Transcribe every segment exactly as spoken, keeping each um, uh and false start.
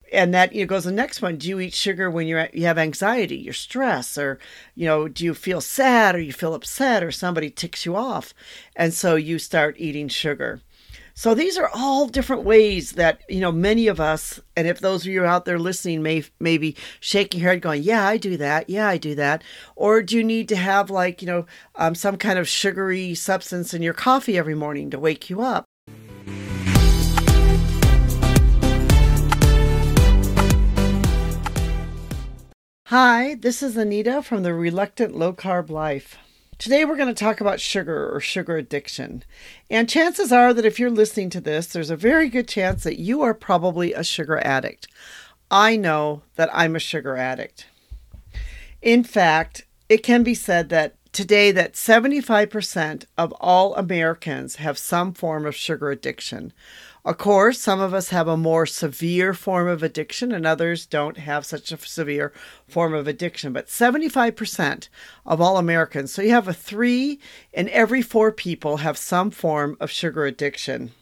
And that, you know, goes to the next one. Do you eat sugar when you're you have anxiety, you're stressed, or, you know, do you feel sad or you feel upset or somebody ticks you off? And so you start eating sugar. So these are all different ways that, you know, many of us, and if those of you out there listening may maybe shaking your head going, yeah, I do that. Yeah, I do that. Or do you need to have like, you know, um, some kind of sugary substance in your coffee every morning to wake you up? Hi, this is Anita from the Reluctant Low Carb Life. Today we're going to talk about sugar or sugar addiction. And chances are that if you're listening to this, there's a very good chance that you are probably a sugar addict. I know that I'm a sugar addict. In fact, it can be said that today that seventy-five percent of all Americans have some form of sugar addiction. Of course, some of us have a more severe form of addiction and others don't have such a severe form of addiction. But seventy-five percent of all Americans, so you have a three in every four people have some form of sugar addiction.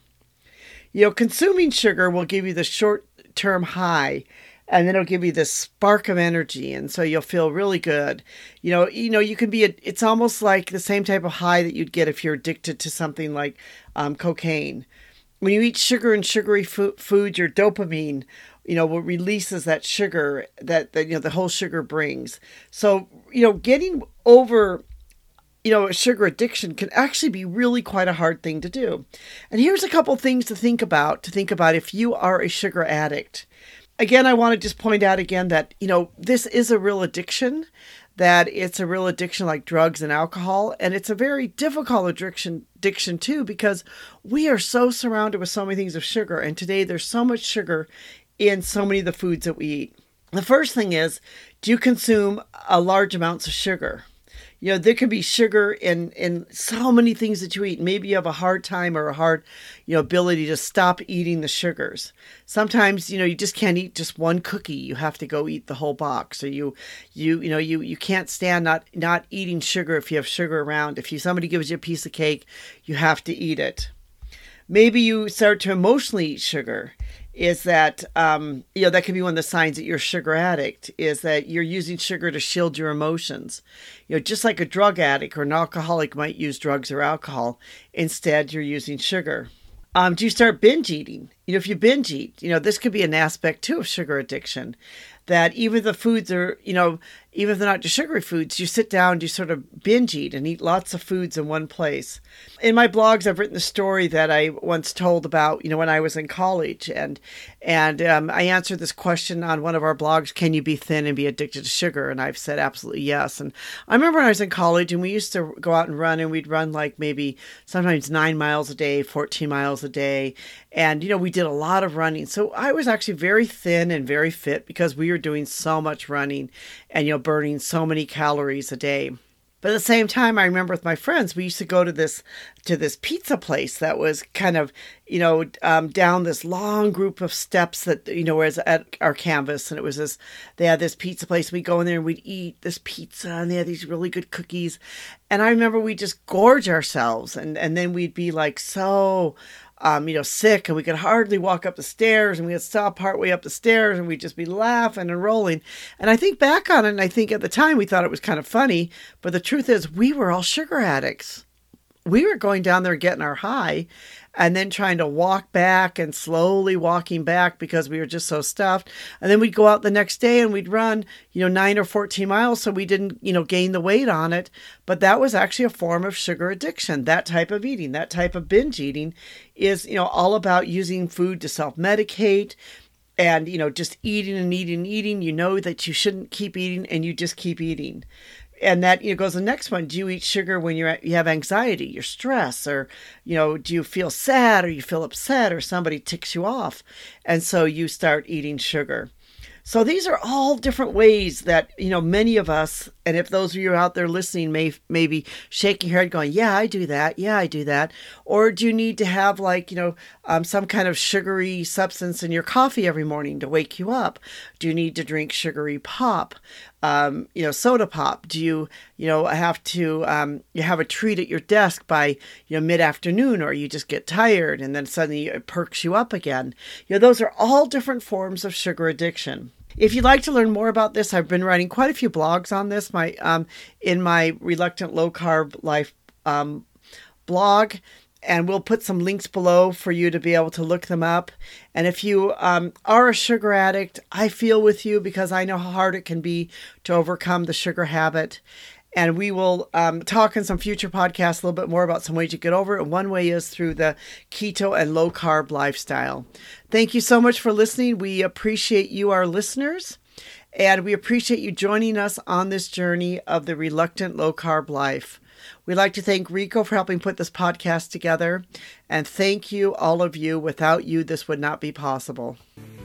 You know, consuming sugar will give you the short-term high, and then it'll give you this spark of energy, and so you'll feel really good. You know, you know, you can be, a, it's almost like the same type of high that you'd get if you're addicted to something like um, cocaine. When you eat sugar and sugary fo- food, your dopamine, you know, what releases that sugar that, that, you know, the whole sugar brings. So, you know, getting over, you know, a sugar addiction can actually be really quite a hard thing to do. And here's a couple things to think about, to think about if you are a sugar addict. Again, I want to just point out again that, you know, this is a real addiction, that it's a real addiction like drugs and alcohol. And it's a very difficult addiction, addiction too, because we are so surrounded with so many things of sugar. And today there's so much sugar in so many of the foods that we eat. The first thing is, do you consume a large amounts of sugar? You know, there can be sugar in, in so many things that you eat. Maybe you have a hard time or a hard, you know, ability to stop eating the sugars. Sometimes, you know, you just can't eat just one cookie. You have to go eat the whole box. Or you, you, you know, you, you can't stand not, not eating sugar if you have sugar around. If you, somebody gives you a piece of cake, you have to eat it. Maybe you start to emotionally eat sugar. Is that, um, you know, that can be one of the signs that you're a sugar addict, is that you're using sugar to shield your emotions. You know, just like a drug addict or an alcoholic might use drugs or alcohol, instead you're using sugar. Um, do you start binge eating? You know, if you binge eat, you know, this could be an aspect too of sugar addiction, that even the foods are, you know, even if they're not just sugary foods, you sit down, you sort of binge eat and eat lots of foods in one place. In my blogs, I've written the story that I once told about, you know, when I was in college, and and um, I answered this question on one of our blogs: can you be thin and be addicted to sugar? And I've said absolutely yes. And I remember when I was in college, and we used to go out and run, and we'd run like maybe sometimes nine miles a day, fourteen miles a day, and you know, we did a lot of running. So I was actually very thin and very fit because we were doing so much running, and you know, burning so many calories a day. But at the same time, I remember with my friends, we used to go to this to this pizza place that was kind of, you know, um, down this long group of steps that, you know, was at our campus. And it was this, they had this pizza place. We'd go in there and we'd eat this pizza, and they had these really good cookies. And I remember we'd just gorge ourselves. And, and then we'd be like so, um, you know, sick, and we could hardly walk up the stairs, and we'd stop partway up the stairs, and we'd just be laughing and rolling. And I think back on it, and I think at the time we thought it was kind of funny, but the truth is we were all sugar addicts. We were going down there getting our high and then trying to walk back and slowly walking back because we were just so stuffed. And then we'd go out the next day and we'd run, you know, nine or fourteen miles. So we didn't, you know, gain the weight on it. But that was actually a form of sugar addiction. That type of eating, that type of binge eating is, you know, all about using food to self-medicate and, you know, just eating and eating and eating. You know that you shouldn't keep eating and you just keep eating. And that, you know, goes to the next one. Do you eat sugar when you're you have anxiety, you're stressed, or, you know, do you feel sad or you feel upset or somebody ticks you off? And so you start eating sugar. So these are all different ways that, you know, many of us, and if those of you out there listening may maybe shaking your head going, yeah, I do that. Yeah, I do that. Or do you need to have like, you know, um, some kind of sugary substance in your coffee every morning to wake you up? Do you need to drink sugary pop? um, you know, soda pop? Do you, you know, have to, um, you have a treat at your desk by, you know, mid-afternoon, or you just get tired and then suddenly it perks you up again? You know, those are all different forms of sugar addiction. If you'd like to learn more about this, I've been writing quite a few blogs on this, my, um, in my Reluctant Low Carb Life, um, blog. And we'll put some links below for you to be able to look them up. And if you um, are a sugar addict, I feel with you, because I know how hard it can be to overcome the sugar habit. And we will um, talk in some future podcasts a little bit more about some ways you get over it. And one way is through the keto and low carb lifestyle. Thank you so much for listening. We appreciate you, our listeners. And we appreciate you joining us on this journey of the Reluctant Low Carb Life. We'd like to thank Rico for helping put this podcast together. And thank you, all of you. Without you, this would not be possible.